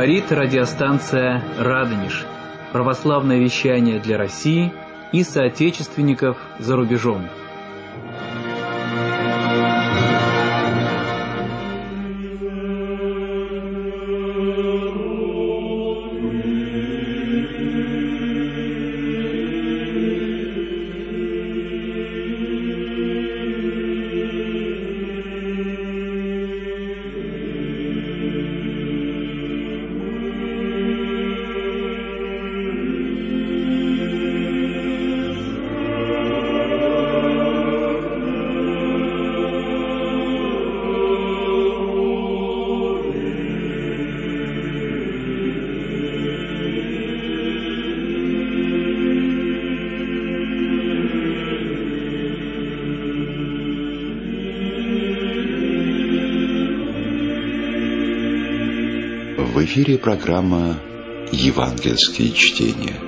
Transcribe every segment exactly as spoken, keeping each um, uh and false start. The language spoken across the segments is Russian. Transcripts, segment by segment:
Говорит радиостанция «Радонеж». Православное вещание для России и соотечественников за рубежом. В эфире программа «Евангельские чтения».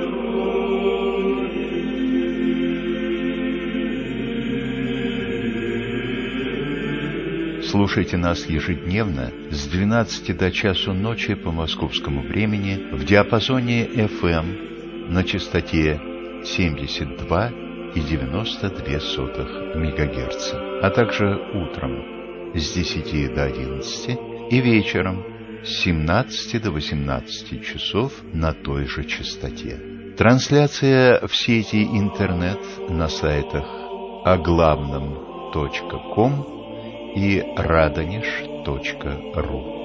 Слушайте нас ежедневно с двенадцати до часу ночи по московскому времени в диапазоне эф эм на частоте семьдесят два и девяносто две сотых мегагерца, а также утром с десяти до одиннадцати и вечером с семнадцати до восемнадцати часов на той же частоте. Трансляция в сети интернет на сайтах оглавном точка ком и радонеж точка ру.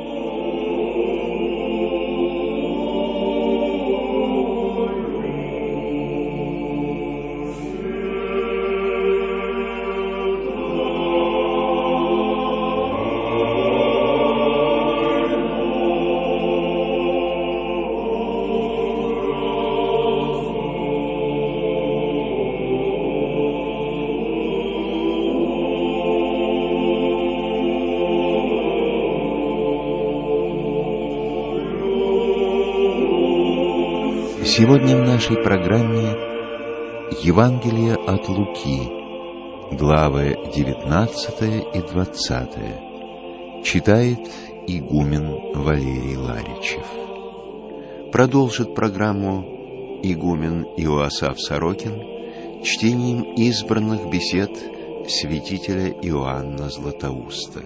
Сегодня в нашей программе Евангелие от Луки, главы девятнадцатая и двадцатая. Читает игумен Валерий Ларичев. Продолжит программу игумен Иоасаф Сорокин чтением избранных бесед святителя Иоанна Златоуста.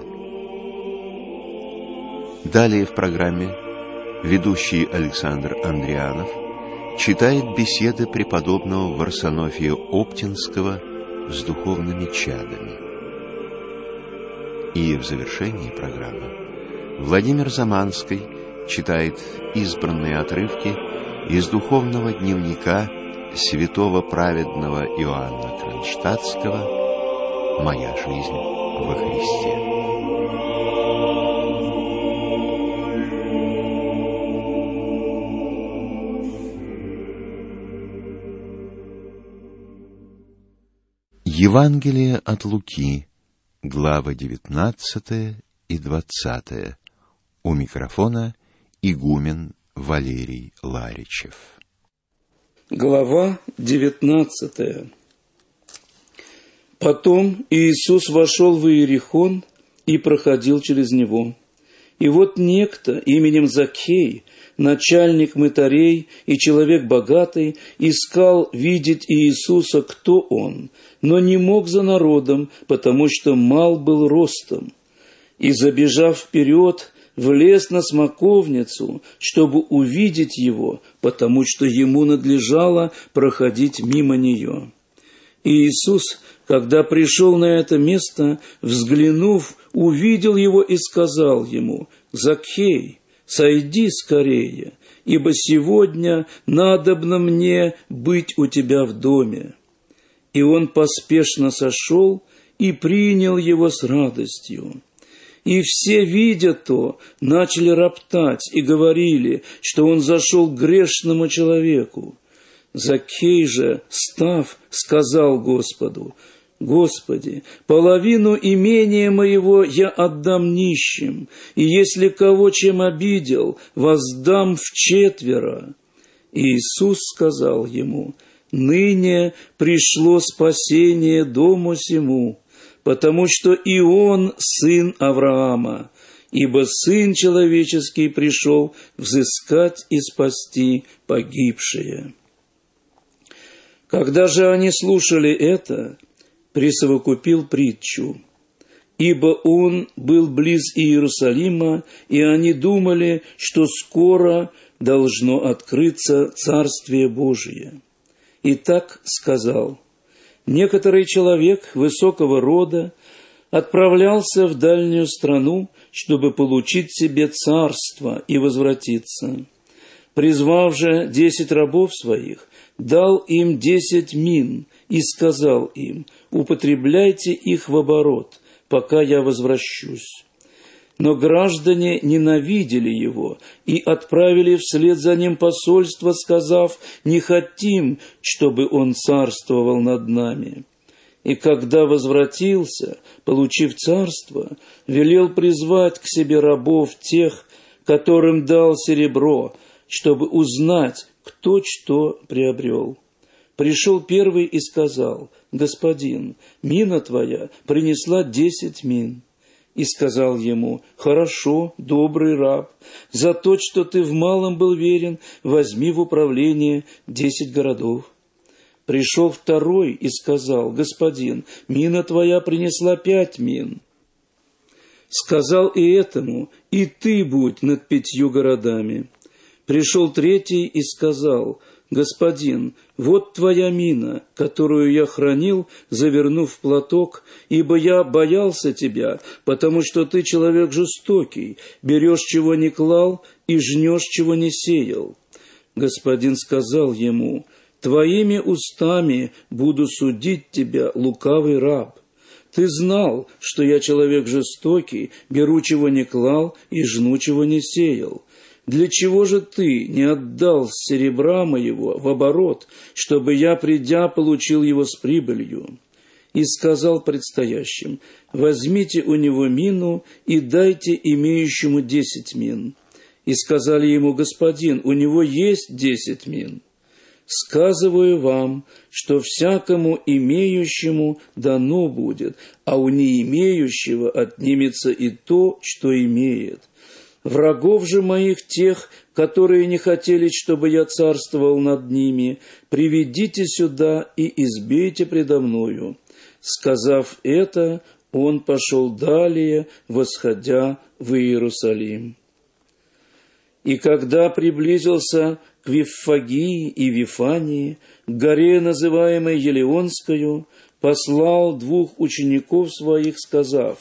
Далее в программе ведущий Александр Андрианов читает беседы преподобного Варсонофия Оптинского с духовными чадами. И в завершении программы Владимир Заманский читает избранные отрывки из духовного дневника святого праведного Иоанна Кронштадтского «Моя жизнь во Христе». Евангелие от Луки, глава девятнадцатая и двадцатая. У микрофона игумен Валерий Ларичев. Глава девятнадцатая. Потом Иисус вошел в Иерихон и проходил через него. И вот некто именем Закхей, начальник мытарей и человек богатый, искал видеть Иисуса, кто он, но не мог за народом, потому что мал был ростом. И, забежав вперед, влез на смоковницу, чтобы увидеть его, потому что ему надлежало проходить мимо нее. И Иисус, когда пришел на это место, взглянув, увидел его и сказал ему: «Закхей, сойди скорее, ибо сегодня надобно мне быть у тебя в доме». И он поспешно сошел и принял его с радостью. И все, видя то, начали роптать и говорили, что он зашел к грешному человеку. Закхей же, став, сказал Господу: «Господи, половину имения моего я отдам нищим, и если кого чем обидел, воздам вчетверо». И Иисус сказал ему: «Ныне пришло спасение дому сему, потому что и он сын Авраама, ибо Сын Человеческий пришел взыскать и спасти погибшие». Когда же они слушали это, присовокупил притчу. Ибо он был близ Иерусалима, и они думали, что скоро должно открыться Царствие Божие. И так сказал: некоторый человек высокого рода отправлялся в дальнюю страну, чтобы получить себе царство и возвратиться. Призвав же десять рабов своих, дал им десять мин и сказал им: употребляйте их в оборот, пока я возвращусь. Но граждане ненавидели его и отправили вслед за ним посольство, сказав: не хотим, чтобы он царствовал над нами. И когда возвратился, получив царство, велел призвать к себе рабов тех, которым дал серебро, чтобы узнать, кто что приобрел. Пришел первый и сказал: господин, мина твоя принесла десять мин. И сказал ему: хорошо, добрый раб, за то, что ты в малом был верен, возьми в управление десять городов. Пришел второй и сказал: господин, мина твоя принесла пять мин. Сказал и этому: и ты будь над пятью городами. Пришел третий и сказал: господин, вот твоя мина, которую я хранил, завернув в платок, ибо я боялся тебя, потому что ты человек жестокий, берешь, чего не клал, и жнешь, чего не сеял. Господин сказал ему: твоими устами буду судить тебя, лукавый раб. Ты знал, что я человек жестокий, беру, чего не клал, и жну, чего не сеял. Для чего же ты не отдал серебра моего в оборот, чтобы я, придя, получил его с прибылью? И сказал предстоящим: возьмите у него мину и дайте имеющему десять мин. И сказали ему: господин, у него есть десять мин. Сказываю вам, что всякому имеющему дано будет, а у не имеющего отнимется и то, что имеет. Врагов же моих, тех, которые не хотели, чтобы я царствовал над ними, приведите сюда и избейте предо мною». Сказав это, он пошел далее, восходя в Иерусалим. И когда приблизился к Виффагии и Вифании, к горе, называемой Елеонскою, послал двух учеников своих, сказав: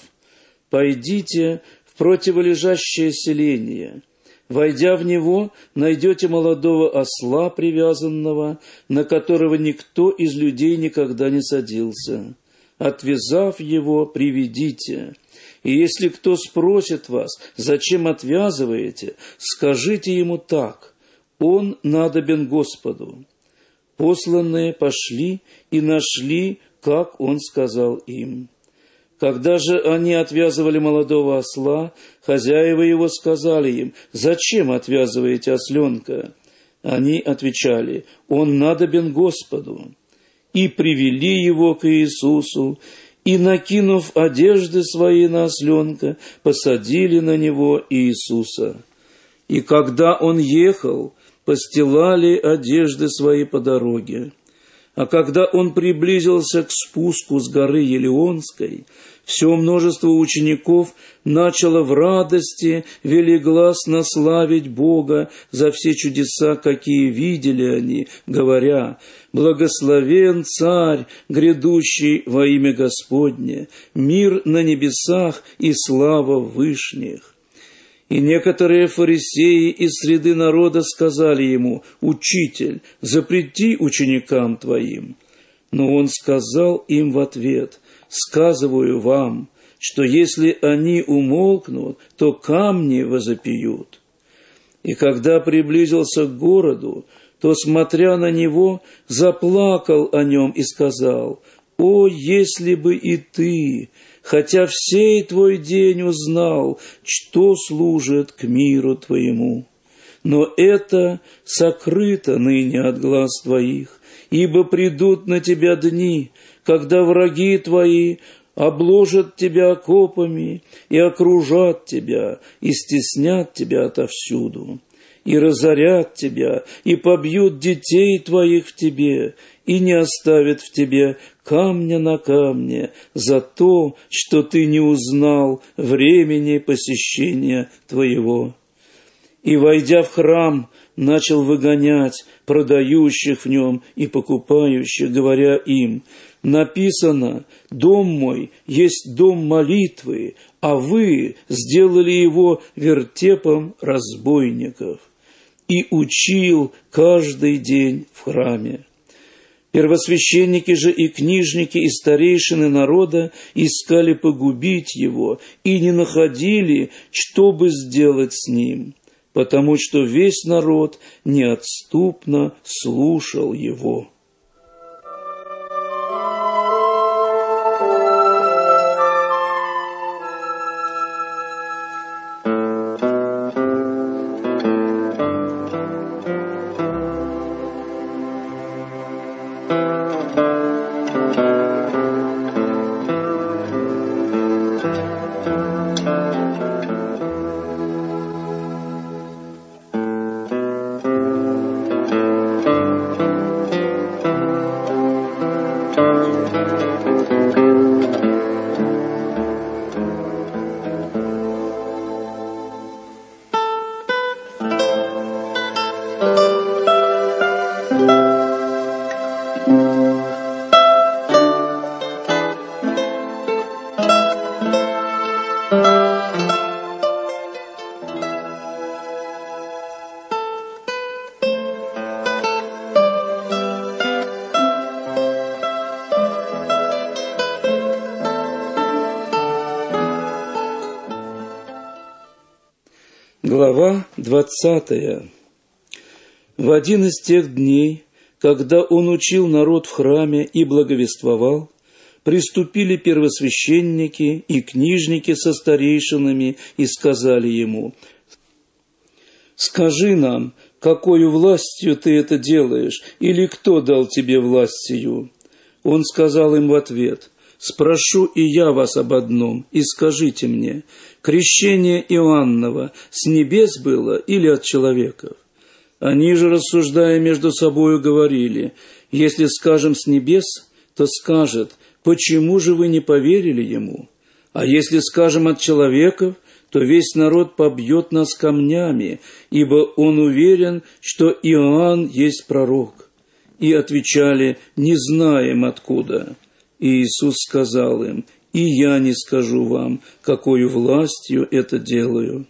«Пойдите в противолежащее селение. Войдя в него, найдете молодого осла привязанного, на которого никто из людей никогда не садился. Отвязав его, приведите. И если кто спросит вас, зачем отвязываете, скажите ему так: он надобен Господу». Посланные пошли и нашли, как он сказал им. Когда же они отвязывали молодого осла, хозяева его сказали им: «Зачем отвязываете осленка?» Они отвечали: «Он надобен Господу». И привели его к Иисусу, и, накинув одежды свои на осленка, посадили на него Иисуса. И когда он ехал, постилали одежды свои по дороге. А когда он приблизился к спуску с горы Елеонской, все множество учеников начало в радости велигласно славить Бога за все чудеса, какие видели они, говоря: «Благословен Царь, грядущий во имя Господне, мир на небесах и слава в вышних». И некоторые фарисеи из среды народа сказали ему: «Учитель, запрети ученикам твоим». Но он сказал им в ответ: «Сказываю вам, что если они умолкнут, то камни возопьют». И когда приблизился к городу, то, смотря на него, заплакал о нем и сказал: «О, если бы и ты, хотя в сей твой день узнал, что служит к миру твоему. Но это сокрыто ныне от глаз твоих, ибо придут на тебя дни, когда враги твои обложат тебя окопами и окружат тебя, и стеснят тебя отовсюду, и разорят тебя, и побьют детей твоих в тебе, и не оставят в тебе камня на камне за то, что ты не узнал времени посещения твоего. И, войдя в храм, начал выгонять продающих в нем и покупающих, говоря им: написано: «Дом мой есть дом молитвы, а вы сделали его вертепом разбойников». И учил каждый день в храме. Первосвященники же и книжники и старейшины народа искали погубить его и не находили, что бы сделать с ним, потому что весь народ неотступно слушал его. Глава двадцатая. В один из тех дней, когда он учил народ в храме и благовествовал, приступили первосвященники и книжники со старейшинами и сказали ему: «Скажи нам, какою властью ты это делаешь, или кто дал тебе власть сию?» Он сказал им в ответ: «Спрошу и я вас об одном, и скажите мне, крещение Иоанново с небес было или от человеков?» Они же, рассуждая между собою, говорили: «Если скажем с небес, то скажет: почему же вы не поверили ему? А если скажем от человеков, то весь народ побьет нас камнями, ибо он уверен, что Иоанн есть пророк». И отвечали: «Не знаем откуда». И Иисус сказал им: «И я не скажу вам, какою властью это делаю».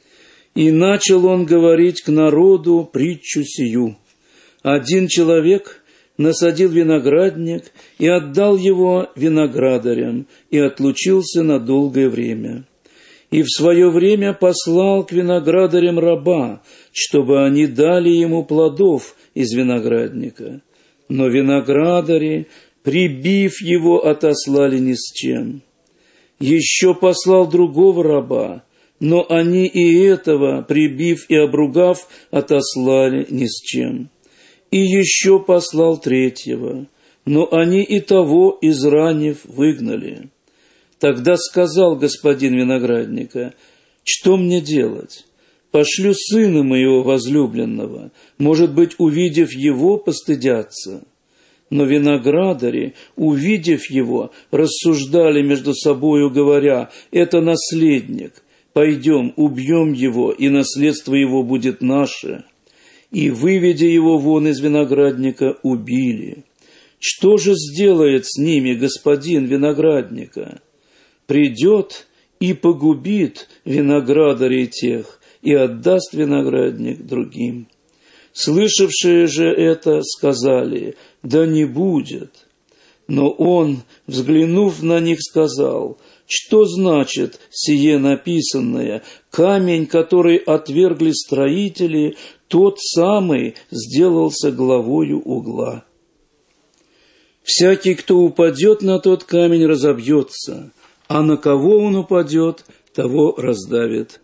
И начал он говорить к народу притчу сию. Один человек насадил виноградник и отдал его виноградарям, и отлучился на долгое время. И в свое время послал к виноградарям раба, чтобы они дали ему плодов из виноградника. Но виноградари, прибив его, отослали ни с чем. Еще послал другого раба, но они и этого, прибив и обругав, отослали ни с чем. И еще послал третьего, но они и того, изранив, выгнали. Тогда сказал господин виноградника: «Что мне делать? Пошлю сына моего возлюбленного, может быть, увидев его, постыдятся». Но виноградари, увидев его, рассуждали между собою, говоря: «Это наследник, пойдем, убьем его, и наследство его будет наше». И, выведя его вон из виноградника, убили. Что же сделает с ними господин виноградника? Придет и погубит виноградарей тех, и отдаст виноградник другим. Слышавшие же это сказали: «Да не будет». Но он, взглянув на них, сказал: «Что значит сие написанное? Камень, который отвергли строители, тот самый сделался главою угла. Всякий, кто упадет на тот камень, разобьется, а на кого он упадет, того раздавит».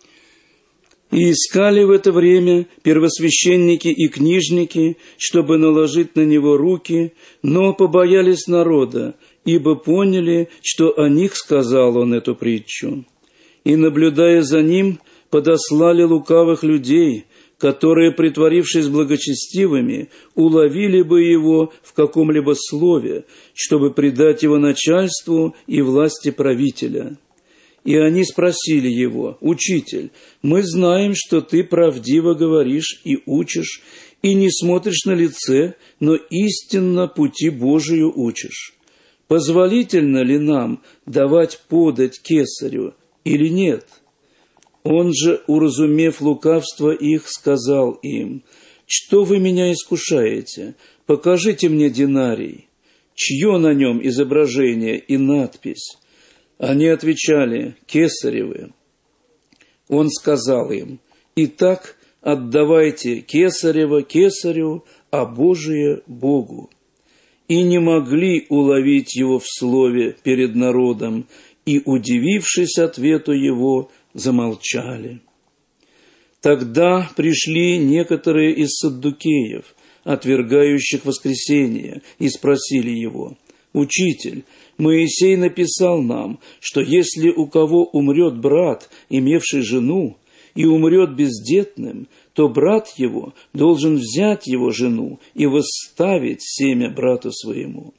И искали в это время первосвященники и книжники, чтобы наложить на него руки, но побоялись народа, ибо поняли, что о них сказал он эту притчу. И, наблюдая за ним, подослали лукавых людей, которые, притворившись благочестивыми, уловили бы его в каком-либо слове, чтобы предать его начальству и власти правителя. И они спросили его: «Учитель, мы знаем, что ты правдиво говоришь и учишь, и не смотришь на лице, но истинно пути Божию учишь. Позволительно ли нам давать подать кесарю или нет?» Он же, уразумев лукавство их, сказал им: «Что вы меня искушаете? Покажите мне динарий. Чье на нем изображение и надпись?» Они отвечали: «Кесаревы». Он сказал им: «Итак, отдавайте кесарево кесарю, а Божие Богу». И не могли уловить его в слове перед народом, и, удивившись ответу его, замолчали. Тогда пришли некоторые из саддукеев, отвергающих воскресение, и спросили его: «Учитель, Моисей написал нам, что если у кого умрет брат, имевший жену, и умрет бездетным, то брат его должен взять его жену и восставить семя брату своему.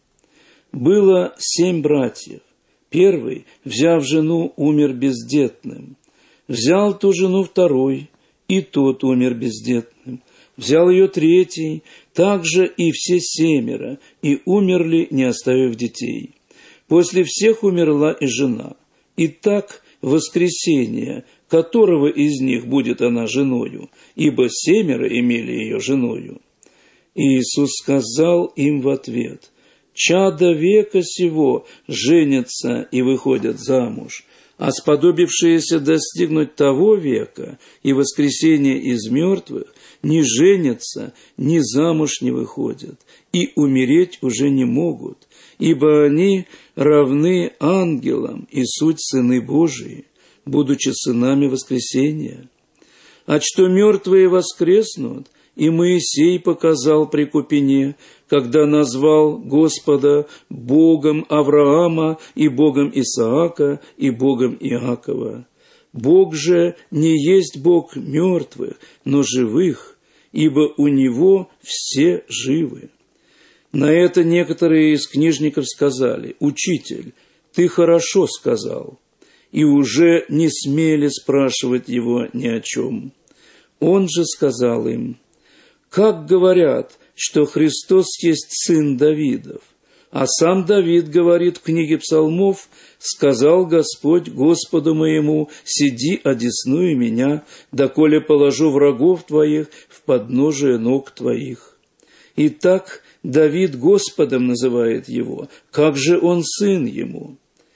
Было семь братьев. Первый, взяв жену, умер бездетным. Взял ту жену второй, и тот умер бездетным. Взял ее третий, также и все семеро, и умерли, не оставив детей. После всех умерла и жена. И так воскресение, которого из них будет она женою, ибо семеро имели ее женою. И Иисус сказал им в ответ: «Чада века сего женятся и выходят замуж, а сподобившиеся достигнуть того века и воскресения из мертвых ни женятся, ни замуж не выходят, и умереть уже не могут, ибо они равны ангелам и суть сыны Божии, будучи сынами воскресения. А что мертвые воскреснут, и Моисей показал при Купине, когда назвал Господа Богом Авраама и Богом Исаака и Богом Иакова. Бог же не есть Бог мертвых, но живых, ибо у Него все живы». На это некоторые из книжников сказали: «Учитель, ты хорошо сказал», и уже не смели спрашивать его ни о чем. Он же сказал им: «Как говорят, что Христос есть сын Давидов? А сам Давид говорит в книге Псалмов: сказал Господь Господу моему: сиди одесную меня, доколе положу врагов твоих в подножие ног твоих». Итак, Давид Господом называет его, как же он сын ему?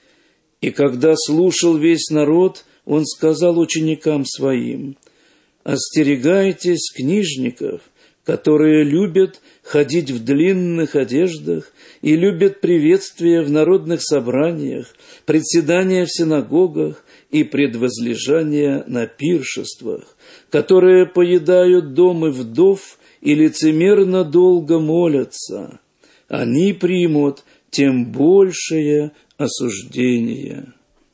И когда слушал весь народ, он сказал ученикам своим: «Остерегайтесь книжников, которые любят ходить в длинных одеждах и любят приветствия в народных собраниях, председания в синагогах и предвозлежания на пиршествах, которые поедают дома вдов и лицемерно долго молятся. Они примут тем большее осуждение».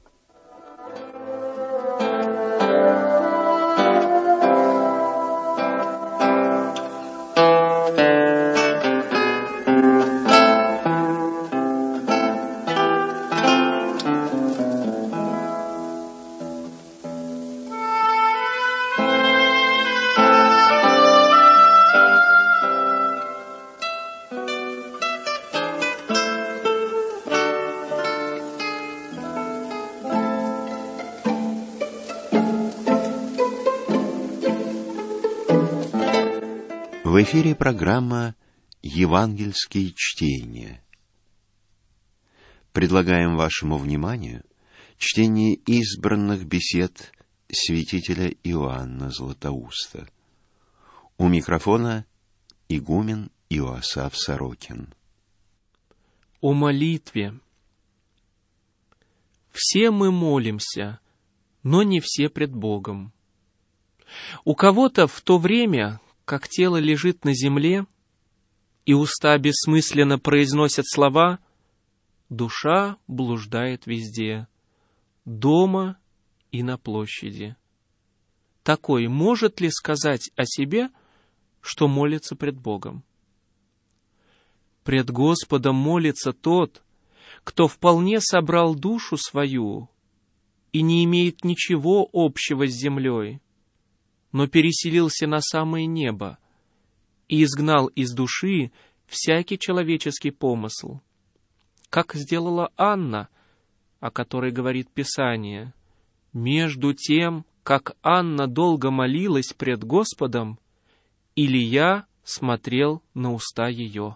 В эфире программа «Евангельские чтения». Предлагаем вашему вниманию чтение избранных бесед святителя Иоанна Златоуста. У микрофона игумен Иоасаф Сорокин. О молитве. Все мы молимся, но не все пред Богом. У кого-то в то время, как тело лежит на земле, и уста бессмысленно произносят слова, душа блуждает везде, дома и на площади. Такой может ли сказать о себе, что молится пред Богом? Пред Господом молится тот, кто вполне собрал душу свою и не имеет ничего общего с землей, но переселился на самое небо и изгнал из души всякий человеческий помысл, как сделала Анна, о которой говорит Писание: «Между тем, как Анна долго молилась пред Господом, Илия смотрел на уста ее».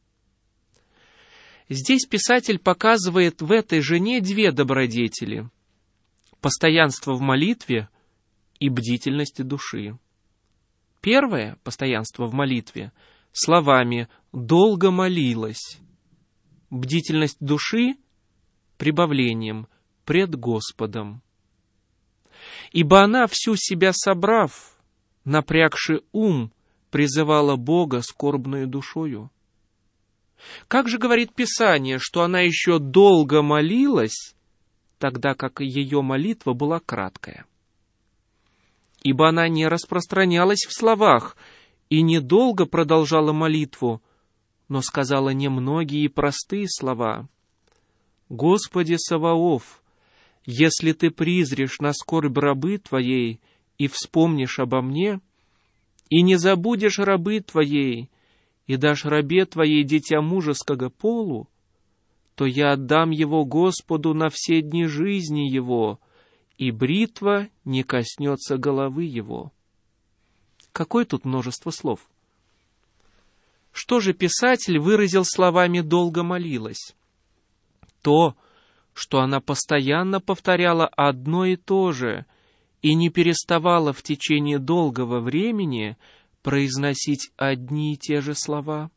Здесь писатель показывает в этой жене две добродетели – постоянство в молитве и бдительность души. Первое – постоянство в молитве – словами «долго молилась». Бдительность души – прибавлением «пред Господом». Ибо она, всю себя собрав, напрягши ум, призывала Бога скорбною душою. Как же говорит Писание, что она еще долго молилась, тогда как ее молитва была краткая? Ибо она не распространялась в словах и недолго продолжала молитву, но сказала немногие и простые слова. «Господи Саваоф, если Ты призришь на скорбь рабы Твоей и вспомнишь обо мне, и не забудешь рабы Твоей, и дашь рабе Твоей дитя мужеского полу, то я отдам его Господу на все дни жизни его, и бритва не коснется головы его». Какое тут множество слов! Что же писатель выразил словами «долго молилась»? То, что она постоянно повторяла одно и то же и не переставала в течение долгого времени произносить одни и те же слова.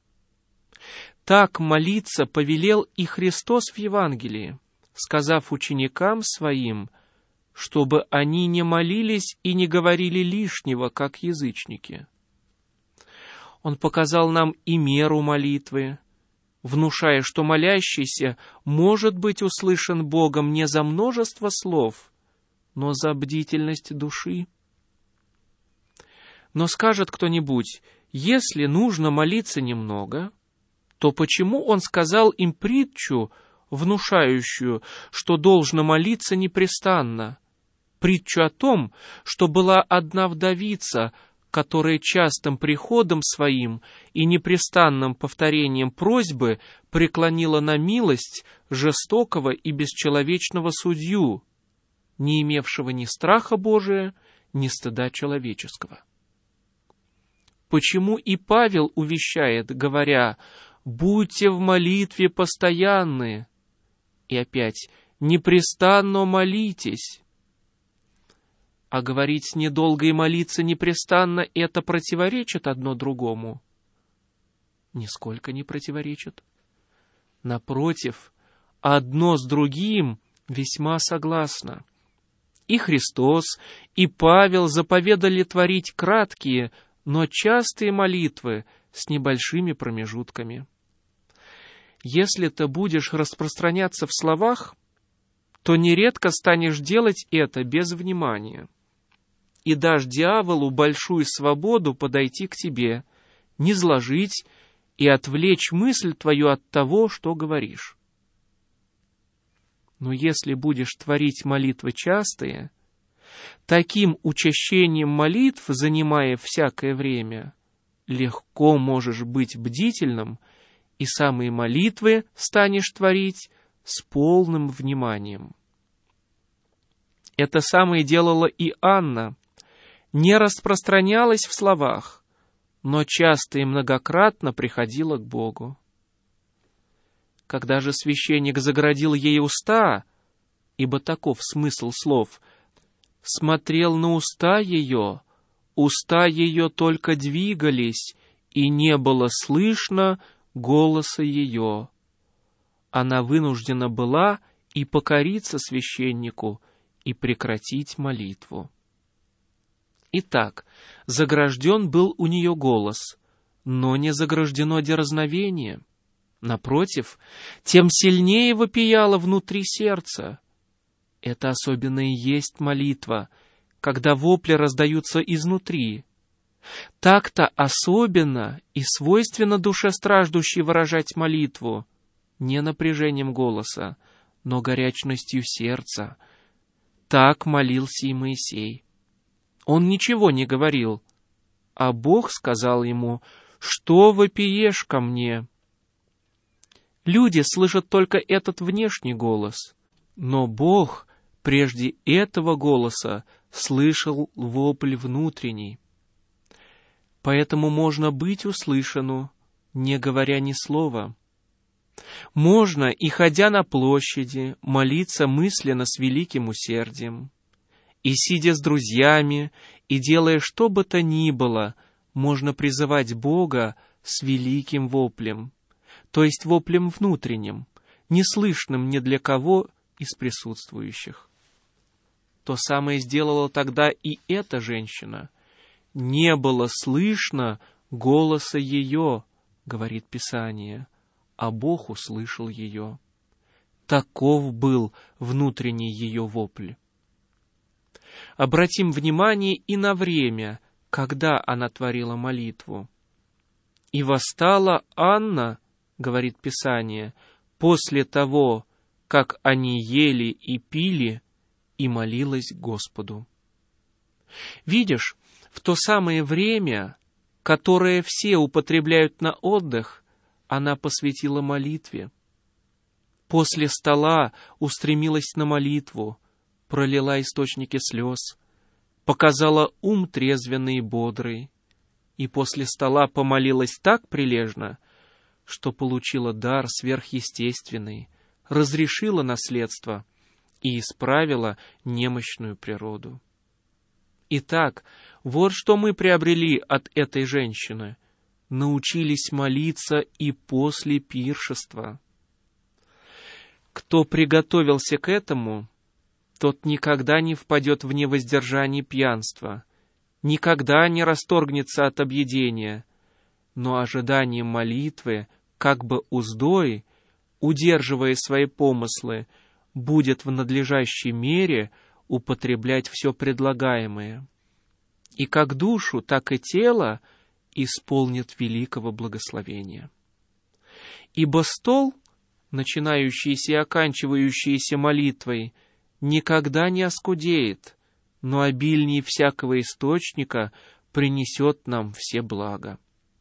Так молиться повелел и Христос в Евангелии, сказав ученикам Своим, чтобы они не молились и не говорили лишнего, как язычники. Он показал нам и меру молитвы, внушая, что молящийся может быть услышан Богом не за множество слов, но за бдительность души. Но скажет кто-нибудь: если нужно молиться немного, то почему он сказал им притчу, внушающую, что должно молиться непрестанно? Притчу о том, что была одна вдовица, которая частым приходом своим и непрестанным повторением просьбы преклонила на милость жестокого и бесчеловечного судью, не имевшего ни страха Божия, ни стыда человеческого. Почему и Павел увещает, говоря: «Будьте в молитве постоянны», и опять «непрестанно молитесь». А говорить недолго и молиться непрестанно — это противоречит одно другому? Нисколько не противоречит. Напротив, одно с другим весьма согласно. И Христос, и Павел заповедали творить краткие, но частые молитвы с небольшими промежутками. Если ты будешь распространяться в словах, то нередко станешь делать это без внимания и дашь дьяволу большую свободу подойти к тебе, низложить и отвлечь мысль твою от того, что говоришь. Но если будешь творить молитвы частые, таким учащением молитв, занимая всякое время, легко можешь быть бдительным, и самые молитвы станешь творить с полным вниманием. Это самое делала и Анна, не распространялась в словах, но часто и многократно приходила к Богу. Когда же священник загородил ей уста, ибо таков смысл слов, смотрел на уста ее, уста ее только двигались, и не было слышно голоса ее. Она вынуждена была и покориться священнику, и прекратить молитву. Итак, загражден был у нее голос, но не заграждено дерзновение. Напротив, тем сильнее вопияло внутри сердца. Это особенно и есть молитва, когда вопли раздаются изнутри. Так-то особенно и свойственно душе страждущей выражать молитву, не напряжением голоса, но горячностью сердца. Так молился и Моисей. Он ничего не говорил, а Бог сказал ему: «Что вопиешь ко мне?» Люди слышат только этот внешний голос, но Бог прежде этого голоса слышал вопль внутренний. Поэтому можно быть услышану, не говоря ни слова. Можно, и ходя на площади, молиться мысленно с великим усердием. И сидя с друзьями, и делая что бы то ни было, можно призывать Бога с великим воплем, то есть воплем внутренним, неслышным ни для кого из присутствующих. То самое сделала тогда и эта женщина. «Не было слышно голоса ее», — говорит Писание, а Бог услышал ее. Таков был внутренний ее вопль. Обратим внимание и на время, когда она творила молитву. «И восстала Анна», — говорит Писание, «после того, как они ели и пили, и молилась Господу». Видишь, в то самое время, которое все употребляют на отдых, она посвятила молитве. После стола устремилась на молитву, пролила источники слез, показала ум трезвенный и бодрый, и после стола помолилась так прилежно, что получила дар сверхъестественный, разрешила наследство и исправила немощную природу. Итак, вот что мы приобрели от этой женщины. Научились молиться и после пиршества. Кто приготовился к этому, тот никогда не впадет в невоздержание пьянства, никогда не расторгнется от объедения, но ожиданием молитвы, как бы уздой, удерживая свои помыслы, будет в надлежащей мере употреблять все предлагаемое, и как душу, так и тело исполнит великого благословения. Ибо стол, начинающийся и оканчивающийся молитвой, никогда не оскудеет, но обильнее всякого источника принесет нам все блага.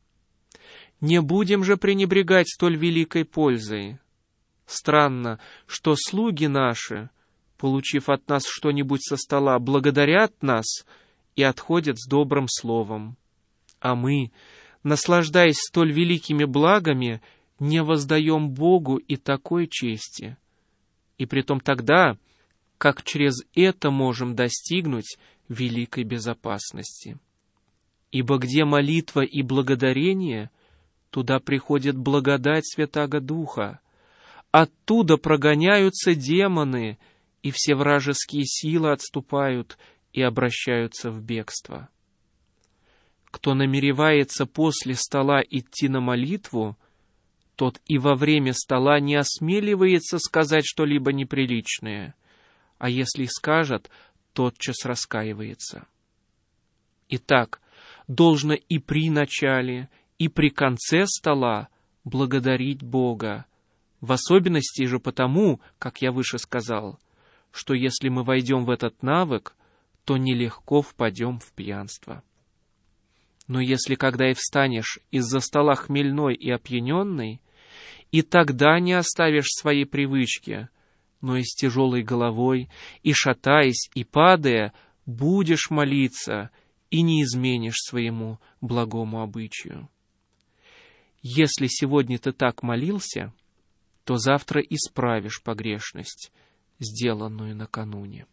Не будем же пренебрегать столь великой пользой. Странно, что слуги наши, получив от нас что-нибудь со стола, благодарят нас и отходят с добрым словом. А мы, наслаждаясь столь великими благами, не воздаем Богу и такой чести. И притом тогда, как через это можем достигнуть великой безопасности. Ибо где молитва и благодарение, туда приходит благодать Святаго Духа. Оттуда прогоняются демоны, и все вражеские силы отступают и обращаются в бегство. Кто намеревается после стола идти на молитву, тот и во время стола не осмеливается сказать что-либо неприличное, а если и скажет, тотчас раскаивается. Итак, должно и при начале, и при конце стола благодарить Бога, в особенности же потому, как я выше сказал, что если мы войдем в этот навык, то нелегко впадем в пьянство. Но если когда и встанешь из-за стола хмельной и опьяненный, и тогда не оставишь своей привычки, но и с тяжелой головой, и шатаясь, и падая, будешь молиться, и не изменишь своему благому обычаю. Если сегодня ты так молился, то завтра исправишь погрешность, сделанную накануне.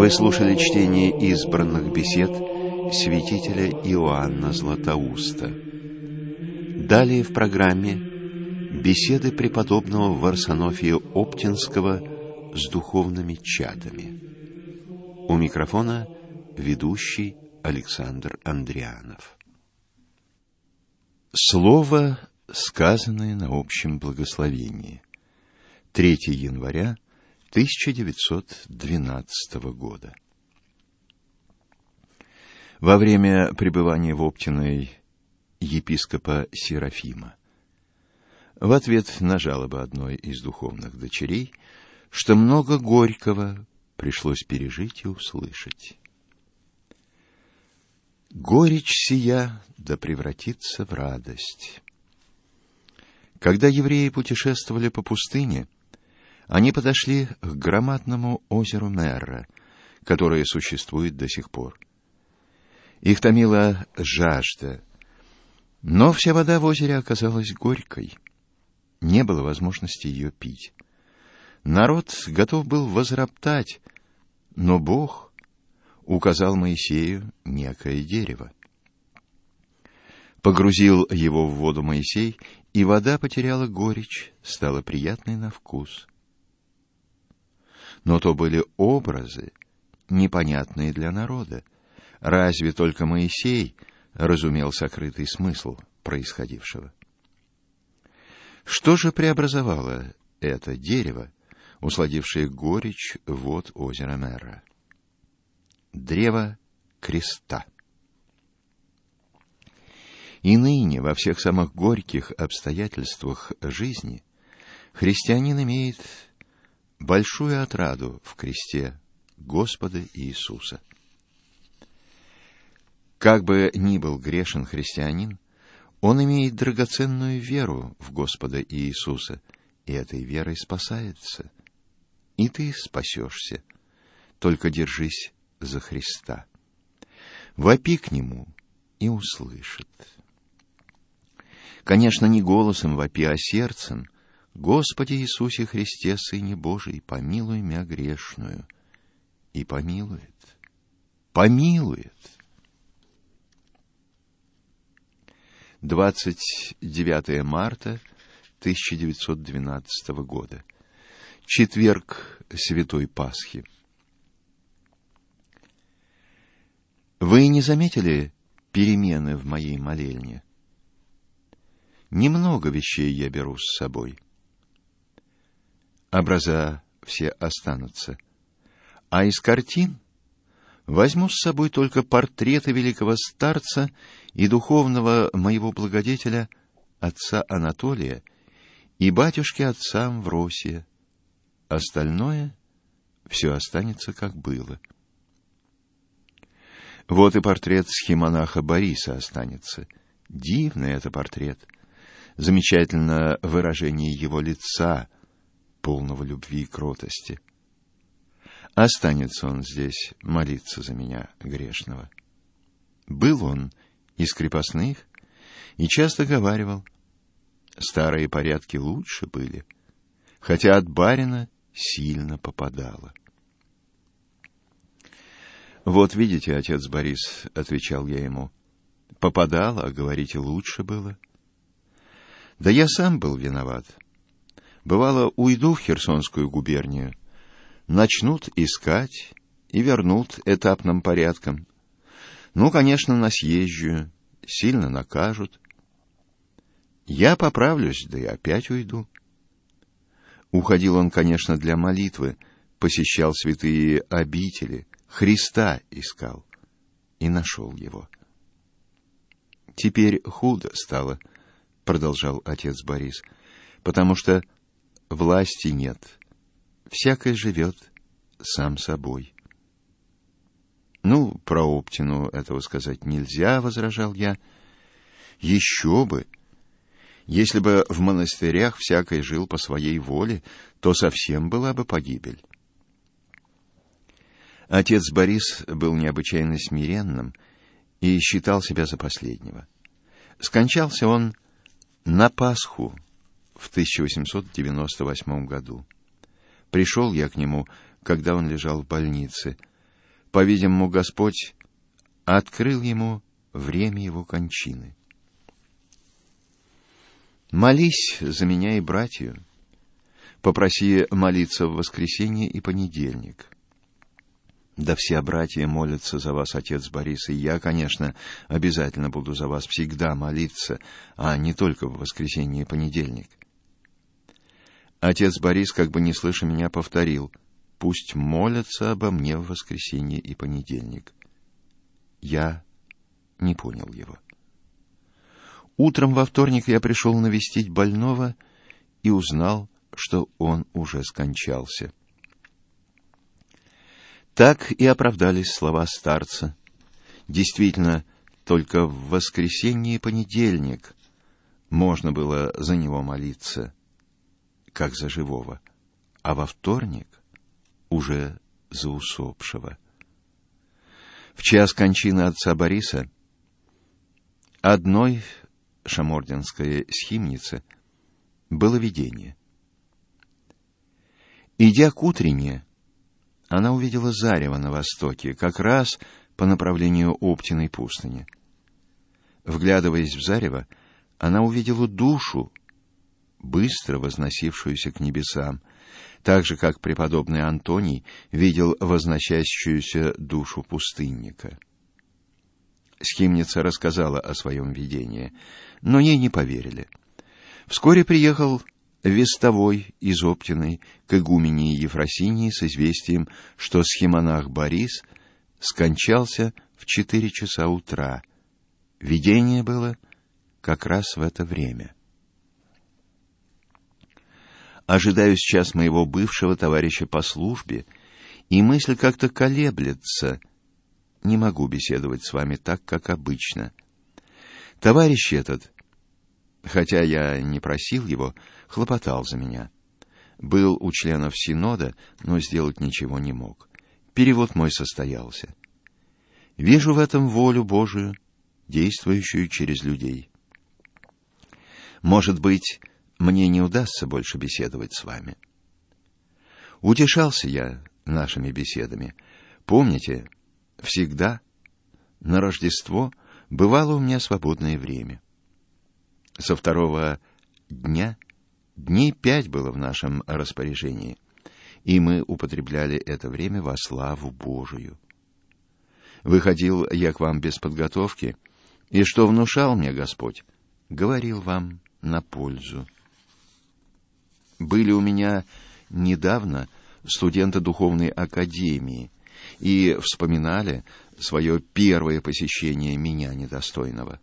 Вы слушали чтение избранных бесед святителя Иоанна Златоуста. Далее в программе беседы преподобного Варсонофия Оптинского с духовными чадами. У микрофона ведущий Александр Андрианов. Слово, сказанное на общем благословении. третьего января тысяча девятьсот двенадцатого года. Во время пребывания в Оптиной епископа Серафима, в ответ на жалобы одной из духовных дочерей, что много горького пришлось пережить и услышать. Горечь сия да превратится в радость. Когда евреи путешествовали по пустыне, они подошли к громадному озеру Мерра, которое существует до сих пор. Их томила жажда, но вся вода в озере оказалась горькой. Не было возможности ее пить. Народ готов был возроптать, но Бог указал Моисею некое дерево. Погрузил его в воду Моисей, и вода потеряла горечь, стала приятной на вкус. Но то были образы, непонятные для народа. Разве только Моисей разумел сокрытый смысл происходившего? Что же преобразовало это дерево, усладившее горечь вод озера Мерра? Древо креста. И ныне, во всех самых горьких обстоятельствах жизни, христианин имеет большую отраду в кресте Господа Иисуса. Как бы ни был грешен христианин, он имеет драгоценную веру в Господа Иисуса, и этой верой спасается. И ты спасешься, только держись за Христа. Вопи к Нему и услышит. Конечно, не голосом вопи, а сердцем: «Господи Иисусе Христе, Сыне Божий, помилуй мя грешную». И помилует, помилует. двадцать девятого марта тысяча девятьсот двенадцатого года. Четверг Святой Пасхи. Вы не заметили перемены в моей молельне? Немного вещей я беру с собой. Образа все останутся. А из картин возьму с собой только портреты великого старца и духовного моего благодетеля, отца Анатолия, и батюшки отца Амвросия. Остальное все останется, как было. Вот и портрет схимонаха Бориса останется. Дивный это портрет. Замечательно выражение его лица, полного любви и кротости. Останется он здесь молиться за меня, грешного. Был он из крепостных и часто говаривал: старые порядки лучше были, хотя от барина сильно попадало. «Вот видите, отец Борис, — отвечал я ему, — попадало, а говорите, лучше было. Да я сам был виноват. Бывало, уйду в Херсонскую губернию, начнут искать и вернут этапным порядком. Ну, конечно, на съезжую, сильно накажут. Я поправлюсь, да и опять уйду». Уходил он, конечно, для молитвы, посещал святые обители, Христа искал и нашел его. «Теперь худо стало, — продолжал отец Борис, — потому что власти нет, всякий живет сам собой». «Ну, про Оптину этого сказать нельзя, — возражал я. Еще бы! Если бы в монастырях всякий жил по своей воле, то совсем была бы погибель». Отец Борис был необычайно смиренным и считал себя за последнего. Скончался он на Пасху в тысяча восемьсот девяносто восьмом году. Пришел я к нему, когда он лежал в больнице. По-видимому, Господь открыл ему время его кончины. «Молись за меня и братью. Попроси молиться в воскресенье и понедельник. Да все братья молятся за вас, отец Борис, и я, конечно, обязательно буду за вас всегда молиться, а не только в воскресенье и понедельник». Отец Борис, как бы не слыша меня, повторил: «Пусть молятся обо мне в воскресенье и понедельник». Я не понял его. Утром во вторник я пришел навестить больного и узнал, что он уже скончался. Так и оправдались слова старца. Действительно, только в воскресенье и понедельник можно было за него молиться, как за живого, а во вторник уже за усопшего. В час кончины отца Бориса одной шамординской схимнице было видение. Идя к утренне, она увидела зарево на востоке, как раз по направлению Оптиной пустыни. Вглядываясь в зарево, она увидела душу, быстро возносившуюся к небесам, так же, как преподобный Антоний видел возносящуюся душу пустынника. Схимница рассказала о своем видении, но ей не поверили. Вскоре приехал вестовой из Оптиной к игумении Ефросинии с известием, что схимонах Борис скончался в четыре часа утра. Видение было как раз в это время. Ожидаю сейчас моего бывшего товарища по службе, и мысль как-то колеблется. Не могу беседовать с вами так, как обычно. Товарищ этот, хотя я не просил его, хлопотал за меня. Был у членов синода, но сделать ничего не мог. Перевод мой состоялся. Вижу в этом волю Божию, действующую через людей. Может быть, мне не удастся больше беседовать с вами. Утешался я нашими беседами. Помните, всегда на Рождество бывало у меня свободное время. Со второго дня дней пять было в нашем распоряжении, и мы употребляли это время во славу Божию. Выходил я к вам без подготовки, и что внушал мне Господь, говорил вам на пользу. Были у меня недавно студенты духовной академии и вспоминали свое первое посещение меня недостойного.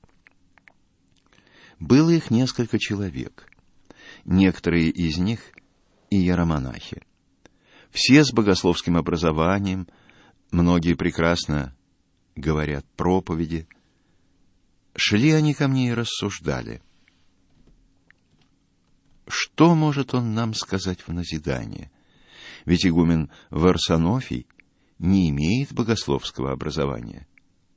Было их несколько человек, некоторые из них и иеромонахи. Все с богословским образованием, многие прекрасно говорят проповеди. Шли они ко мне и рассуждали. Что может он нам сказать в назидание? Ведь игумен Варсонофий не имеет богословского образования.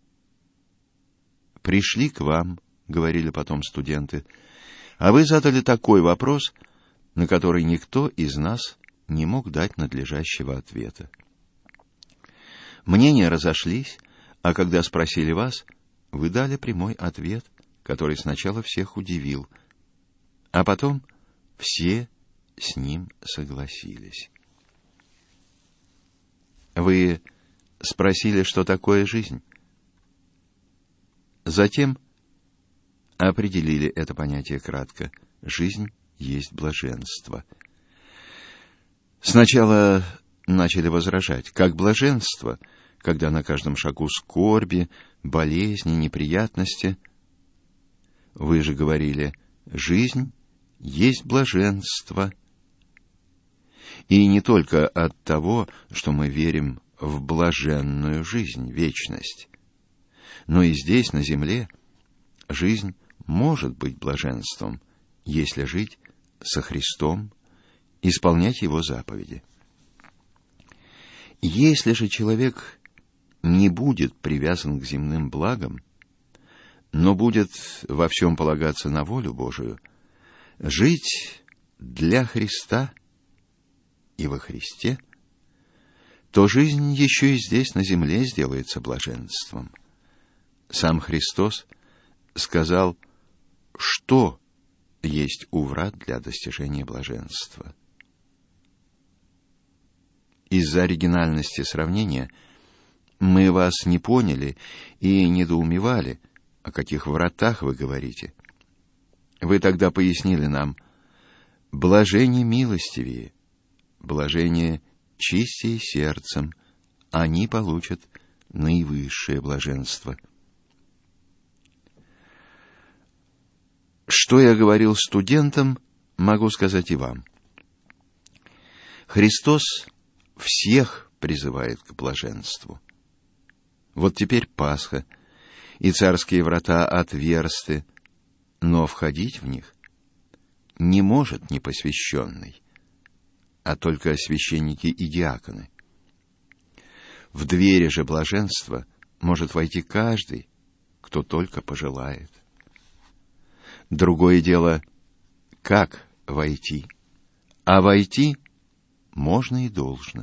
«Пришли к вам, — говорили потом студенты, — а вы задали такой вопрос, на который никто из нас не мог дать надлежащего ответа. Мнения разошлись, а когда спросили вас, вы дали прямой ответ, который сначала всех удивил, а потом все с ним согласились. Вы спросили, что такое жизнь. Затем определили это понятие кратко. Жизнь есть блаженство. Сначала начали возражать, как блаженство, когда на каждом шагу скорби, болезни, неприятности. Вы же говорили, жизнь есть блаженство. И не только от того, что мы верим в блаженную жизнь, вечность, но и здесь, на земле, жизнь может быть блаженством, если жить со Христом, исполнять Его заповеди. Если же человек не будет привязан к земным благам, но будет во всем полагаться на волю Божию, жить для Христа и во Христе, то жизнь еще и здесь, на земле, сделается блаженством. Сам Христос сказал, что есть уврат для достижения блаженства. Из-за оригинальности сравнения мы вас не поняли и недоумевали, о каких вратах вы говорите. Вы тогда пояснили нам: блажение милостивее, блажение чистее сердцем, они получат наивысшее блаженство. Что я говорил студентам, могу сказать и вам. Христос всех призывает к блаженству. Вот теперь Пасха, и царские врата отверсты, но входить в них не может непосвященный, а только священники и диаконы. В двери же блаженства может войти каждый, кто только пожелает. Другое дело, как войти, а войти можно и должно.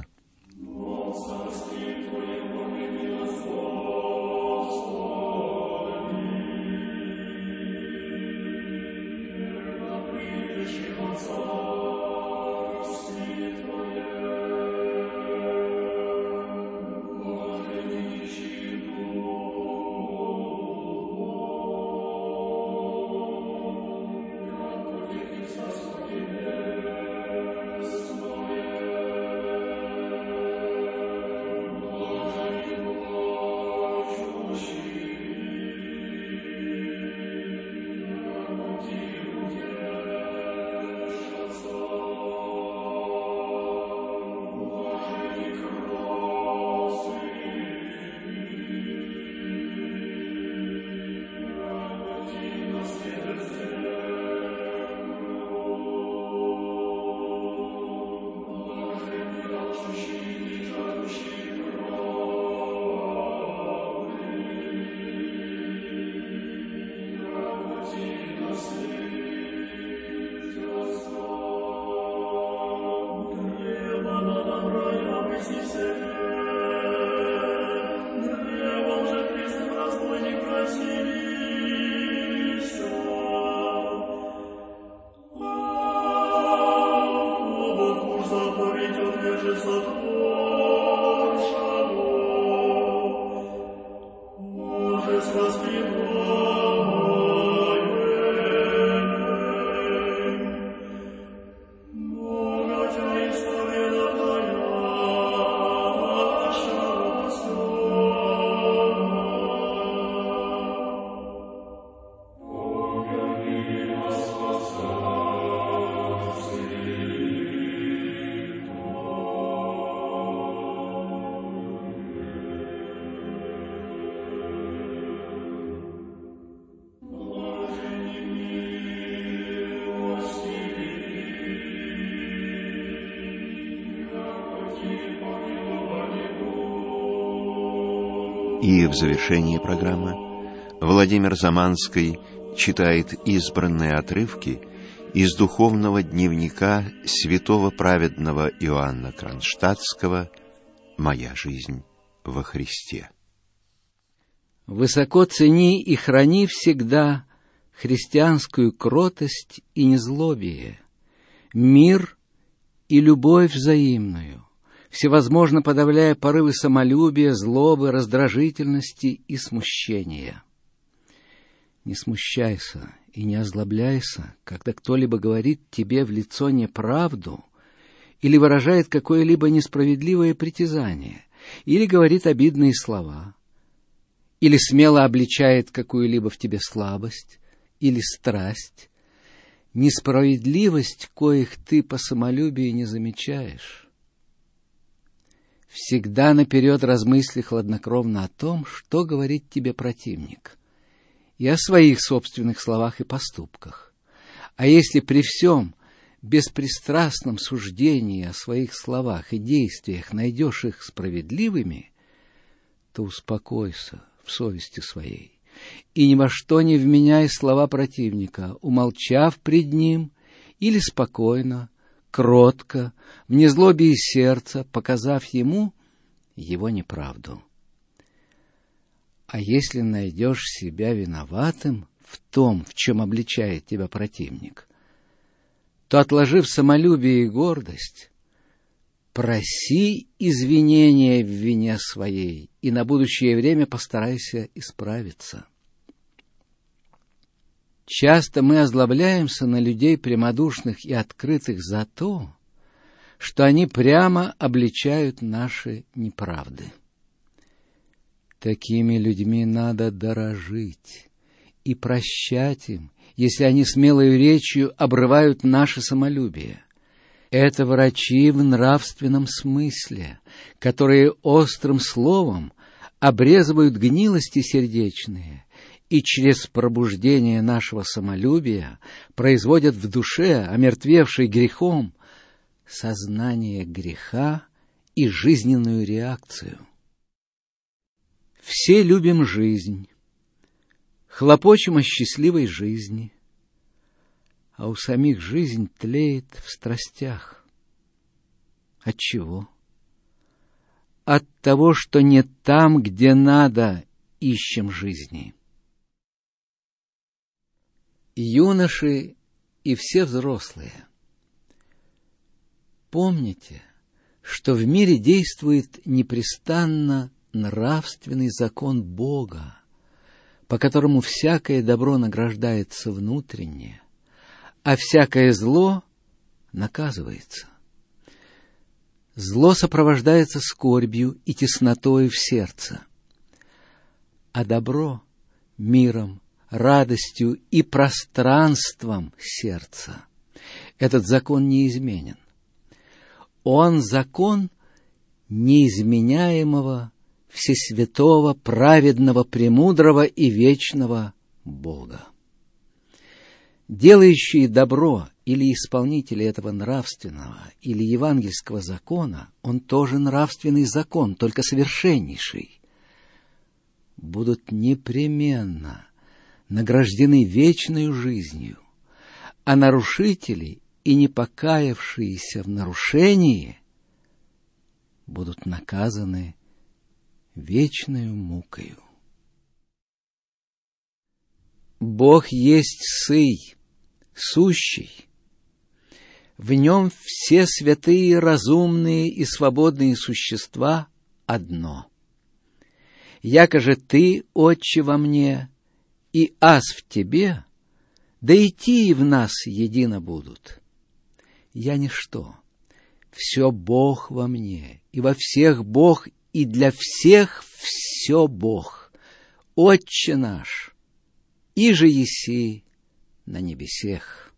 И в завершении программы Владимир Заманский читает избранные отрывки из духовного дневника святого праведного Иоанна Кронштадтского «Моя жизнь во Христе». Высоко цени и храни всегда христианскую кротость и незлобие, мир и любовь взаимную, всевозможно подавляя порывы самолюбия, злобы, раздражительности и смущения. Не смущайся и не озлобляйся, когда кто-либо говорит тебе в лицо неправду или выражает какое-либо несправедливое притязание, или говорит обидные слова, или смело обличает какую-либо в тебе слабость или страсть, несправедливость, коих ты по самолюбию не замечаешь. Всегда наперед размысли хладнокровно о том, что говорит тебе противник, и о своих собственных словах и поступках. А если при всем беспристрастном суждении о своих словах и действиях найдешь их справедливыми, то успокойся в совести своей и ни во что не вменяй слова противника, умолчав пред ним или спокойно, кротко, в незлобии сердца, показав ему, его неправду. А если найдешь себя виноватым в том, в чем обличает тебя противник, то, отложив самолюбие и гордость, проси извинения в вине своей и на будущее время постарайся исправиться. Часто мы озлобляемся на людей прямодушных и открытых за то, что они прямо обличают наши неправды. Такими людьми надо дорожить и прощать им, если они смелой речью обрывают наше самолюбие. Это врачи в нравственном смысле, которые острым словом обрезывают гнилости сердечные и через пробуждение нашего самолюбия производят в душе, омертвевшей грехом, сознание греха и жизненную реакцию. Все любим жизнь, хлопочем о счастливой жизни, а у самих жизнь тлеет в страстях. От чего? От того, что не там, где надо, ищем жизни. Юноши и все взрослые, помните, что в мире действует непрестанно нравственный закон Бога, по которому всякое добро награждается внутренне, а всякое зло наказывается. Зло сопровождается скорбью и теснотой в сердце, а добро — миром, радостью и пространством сердца. Этот закон неизменен. Он закон неизменяемого, всесвятого, праведного, премудрого и вечного Бога. Делающие добро или исполнители этого нравственного или евангельского закона, он тоже нравственный закон, только совершеннейший, будут непременно награждены вечною жизнью, а нарушители и не покаявшиеся в нарушении будут наказаны вечною мукою. Бог есть Сый, сущий. В нем все святые, разумные и свободные существа одно. Яко же ты, Отче, во мне, и аз в тебе, да и ти в нас едино будут. Я ничто, все Бог во мне, и во всех Бог, и для всех все Бог. Отче наш, иже еси на небесех.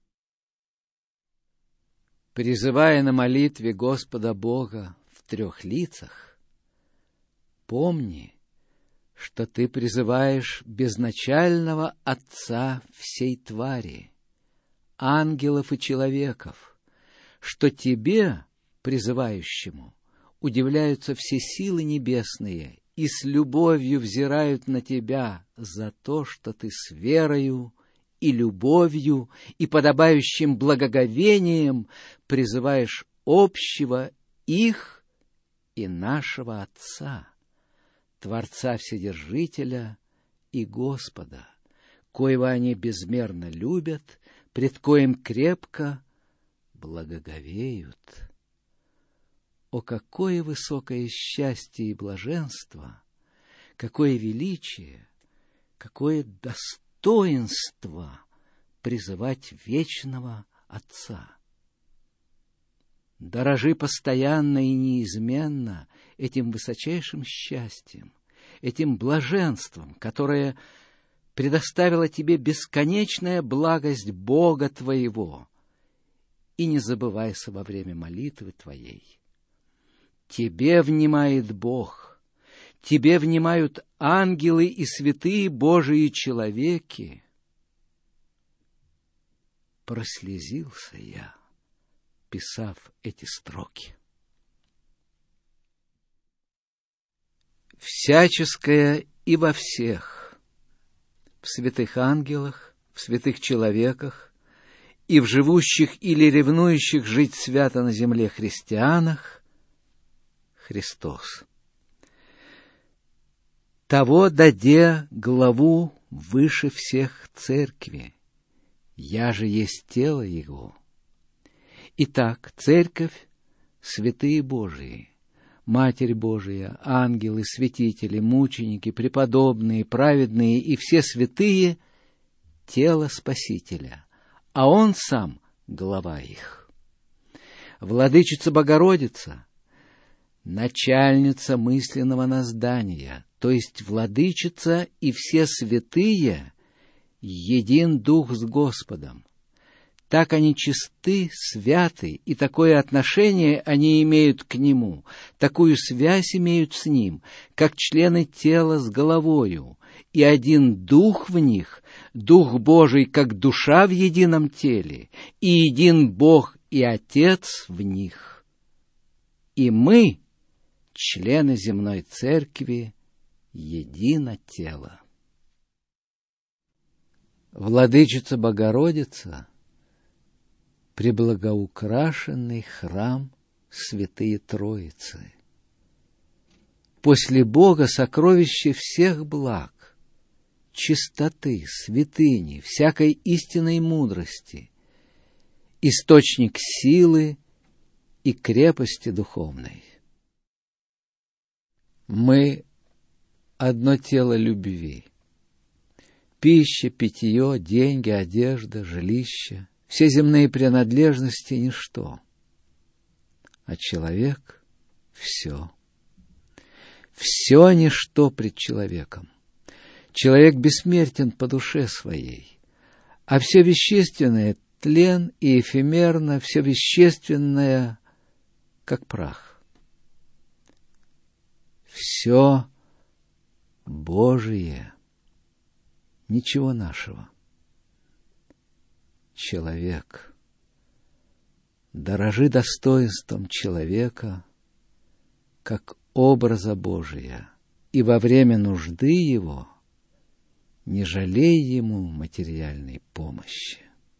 Призывая на молитве Господа Бога в трех лицах, помни, что ты призываешь безначального Отца всей твари, ангелов и человеков, что тебе, призывающему, удивляются все силы небесные и с любовью взирают на тебя за то, что ты с верою и любовью и подобающим благоговением призываешь общего их и нашего Отца, Творца Вседержителя и Господа, коего они безмерно любят, пред коим крепко благоговеют. О, какое высокое счастье и блаженство, какое величие, какое достоинство призывать вечного Отца! Дорожи постоянно и неизменно этим высочайшим счастьем, этим блаженством, которое предоставила тебе бесконечная благость Бога твоего, и не забывайся во время молитвы твоей. Тебе внимает Бог, тебе внимают ангелы и святые Божии человеки. Прослезился я, писав эти строки. Всяческое и во всех, в святых ангелах, в святых человеках и в живущих или ревнующих жить свято на земле христианах, Христос. того даде главу выше всех церкви, я же есть тело его. Итак, церковь — святые Божии, Матерь Божия, ангелы, святители, мученики, преподобные, праведные и все святые — тело Спасителя, а Он сам — глава их. Владычица Богородица — начальница мысленного наздания, то есть владычица и все святые — един дух с Господом. Так они чисты, святы, и такое отношение они имеют к Нему, такую связь имеют с Ним, как члены тела с головою, и один Дух в них, Дух Божий, как душа в едином теле, и един Бог и Отец в них. И мы, члены земной церкви, едино тело. Владычица Богородица — преблагоукрашенный храм Святые Троицы. После Бога сокровище всех благ, чистоты, святыни, всякой истинной мудрости, источник силы и крепости духовной. Мы — одно тело любви. Пища, питье, деньги, одежда, жилище — все земные принадлежности — ничто, а человек — все. Все ничто пред человеком. Человек бессмертен по душе своей, а все вещественное — тлен и эфемерно, все вещественное — как прах. Все Божие, ничего нашего. Человек. Дорожи достоинством человека, как образа Божия, и во время нужды его не жалей ему материальной помощи.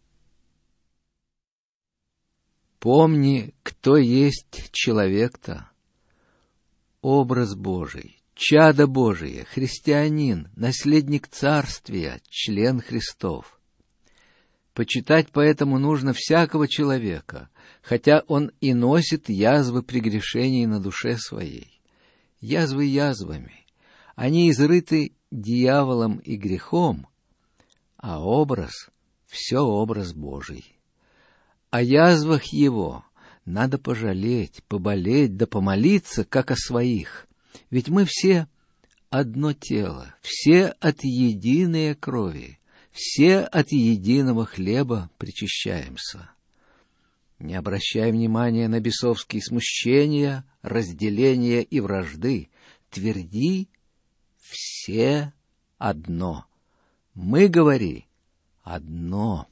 Помни, кто есть человек-то. Образ Божий, чадо Божие, христианин, наследник царствия, член Христов. Почитать поэтому нужно всякого человека, хотя он и носит язвы прегрешений на душе своей. Язвы язвами, они изрыты дьяволом и грехом, а образ — все образ Божий. О язвах его надо пожалеть, поболеть да помолиться, как о своих, ведь мы все одно тело, все от единой крови, все от единого хлеба причащаемся. Не обращай внимания на бесовские смущения, разделения и вражды. Тверди: все одно. Мы, говори, одно.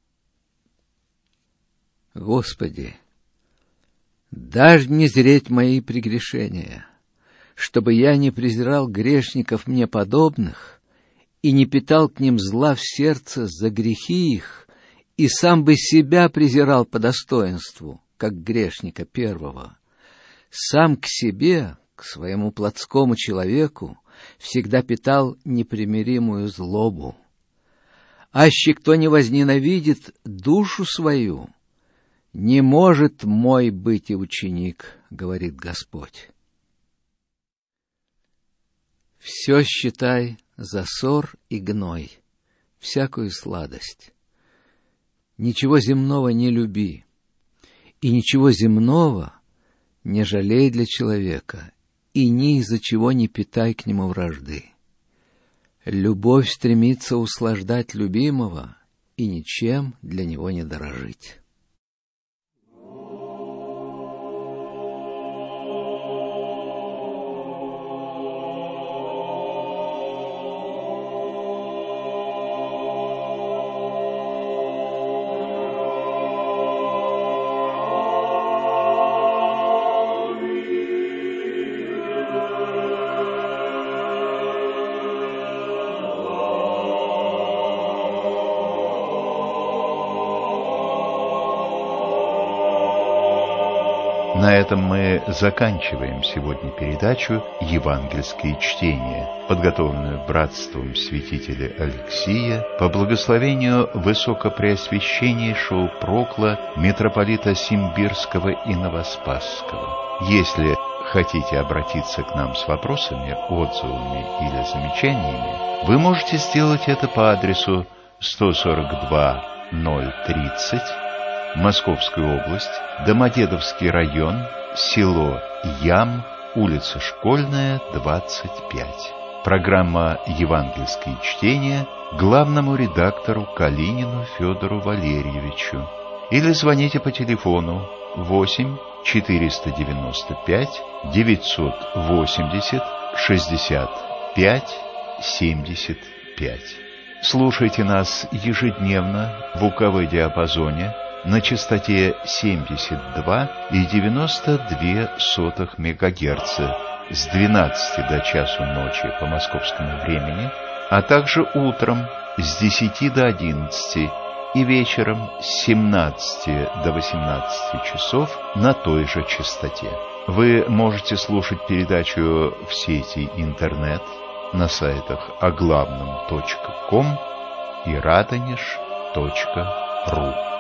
Господи, дашь мне зреть мои прегрешения, чтобы я не презирал грешников мне подобных и не питал к ним зла в сердце за грехи их, и сам бы себя презирал по достоинству, как грешника первого. Сам к себе, к своему плотскому человеку, всегда питал непримиримую злобу. Аще кто не возненавидит душу свою, не может мой быть и ученик, говорит Господь. Все считай за ссор и гной, всякую сладость. Ничего земного не люби, и ничего земного не жалей для человека, и ни из-за чего не питай к нему вражды. Любовь стремится услаждать любимого и ничем для него не дорожить. На этом мы заканчиваем сегодня передачу «Евангельские чтения», подготовленную братством святителя Алексия по благословению высокопреосвященнейшего прокла митрополита Симбирского и Новоспасского. Если хотите обратиться к нам с вопросами, отзывами или замечаниями, вы можете сделать это по адресу сто сорок два ноль тридцать, Московская область, Домодедовский район, село Ям, улица Школьная, двадцать пять. Программа «Евангельские чтения» главному редактору Калинину Федору Валерьевичу. Или звоните по телефону восемь четыреста девяносто пять девятьсот восемьдесят шестьдесят пять семьдесят пять. Слушайте нас ежедневно в УКВ диапазоне на частоте семьдесят два и девяносто две сотых мегагерца с двенадцати до часу ночи по московскому времени, а также утром с десяти до одиннадцати и вечером с семнадцати до восемнадцати часов на той же частоте. Вы можете слушать передачу в сети интернет на сайтах оглавном точка ком и радонеж точка ру.